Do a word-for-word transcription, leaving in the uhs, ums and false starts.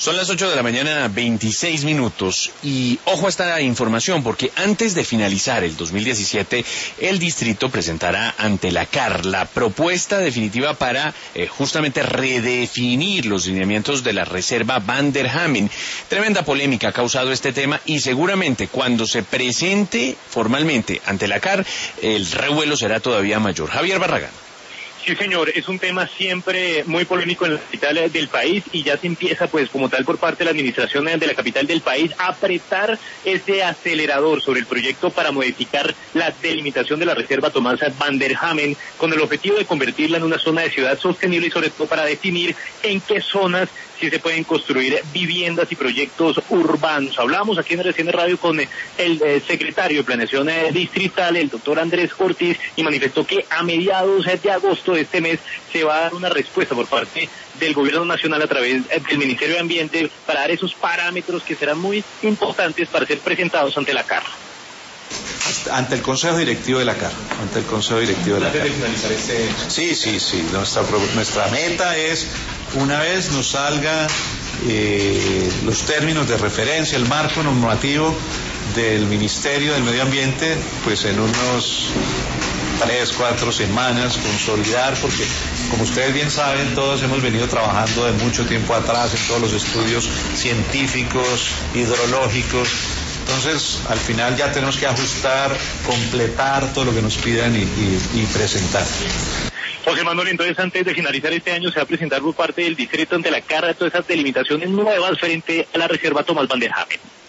Son las ocho de la mañana, veintiséis minutos, y ojo a esta información porque antes de finalizar el dos mil diecisiete, el distrito presentará ante la C A R la propuesta definitiva para eh, justamente redefinir los lineamientos de la reserva Van der Hamen. Tremenda polémica ha causado este tema y seguramente cuando se presente formalmente ante la C A R, el revuelo será todavía mayor. Javier Barragán. Sí, señor, es un tema siempre muy polémico en la capital del país y ya se empieza, pues, como tal, por parte de la administración de la capital del país, a apretar ese acelerador sobre el proyecto para modificar la delimitación de la reserva Tomás Van der Hamen, con el objetivo de convertirla en una zona de ciudad sostenible y sobre todo para definir en qué zonas sí se pueden construir viviendas y proyectos urbanos. Hablamos aquí en R C N Radio con el eh, secretario de Planeación eh, Distrital, el doctor Andrés Ortiz, y manifestó que a mediados de agosto de este mes se va a dar una respuesta por parte del Gobierno Nacional a través del Ministerio de Ambiente para dar esos parámetros que serán muy importantes para ser presentados ante la C A R. Ante el Consejo Directivo de la C A R, ante el Consejo Directivo de la C A R. Este... Sí, sí, sí, nuestra, nuestra meta es, una vez nos salga eh, los términos de referencia, el marco normativo del Ministerio del Medio Ambiente, pues en unos tres, cuatro semanas consolidar, porque como ustedes bien saben, todos hemos venido trabajando de mucho tiempo atrás en todos los estudios científicos, hidrológicos. Entonces, al final ya tenemos que ajustar, completar todo lo que nos pidan y, y, y presentar. José Manuel, entonces antes de finalizar este año se va a presentar por parte del distrito ante la C A R todas esas delimitaciones nuevas frente a la reserva Tomás Van der Hamen.